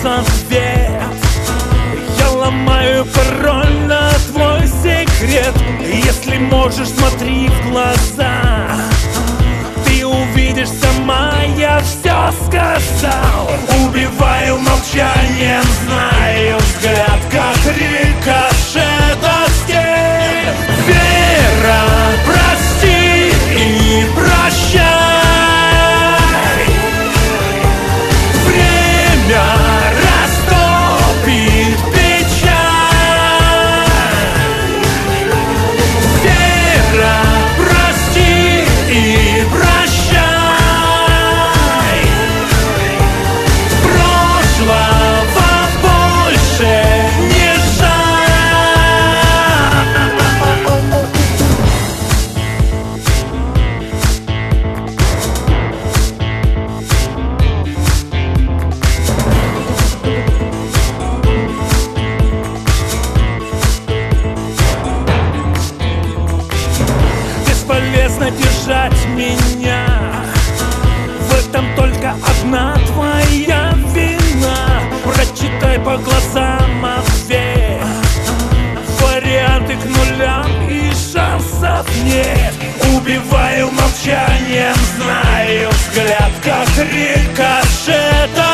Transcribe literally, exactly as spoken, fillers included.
ответ. Я ломаю пароль на твой секрет. Если можешь, смотри в глаза, ты увидишь сама, я все сказал. Убиваю молчанием, знаю взгляд, как рикошет от стен. Вера, прости и прощай. Время растопит печаль. Вера, прости и прощай. Прошлого больше не бесполезно держать меня. В этом только одна твоя вина. Прочитай по глазам ответ. Варианты к нулям и шансов нет. Убиваю молчанием, знаю взгляд, как рикошет.